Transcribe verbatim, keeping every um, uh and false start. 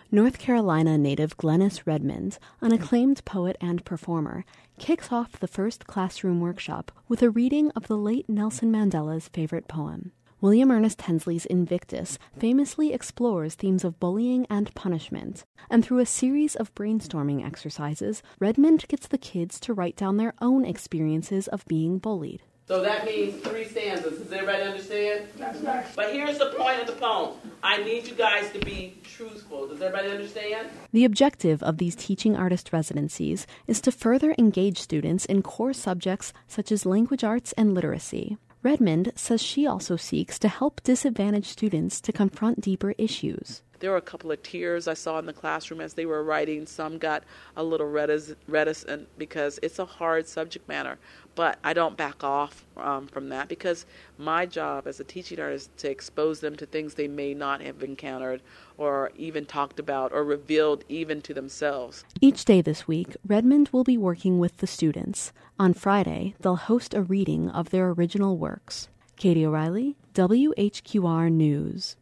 North Carolina native Glennis Redmond, an acclaimed poet and performer, kicks off the first classroom workshop with a reading of the late Nelson Mandela's favorite poem. William Ernest Hensley's Invictus famously explores themes of bullying and punishment, and through a series of brainstorming exercises, Redmond gets the kids to write down their own experiences of being bullied. So that means three stanzas. Does everybody understand? That's right. But here's the point of the poem. I need you guys to be truthful. Does everybody understand? The objective of these teaching artist residencies is to further engage students in core subjects such as language arts and literacy. Redmond says she also seeks to help disadvantaged students to confront deeper issues. There were a couple of tears I saw in the classroom as they were writing. Some got a little reticent because it's a hard subject matter. But I don't back off um, from that because my job as a teaching artist is to expose them to things they may not have encountered or even talked about or revealed even to themselves. Each day this week, Redmond will be working with the students. On Friday, they'll host a reading of their original works. Katie O'Reilly, W H Q R News.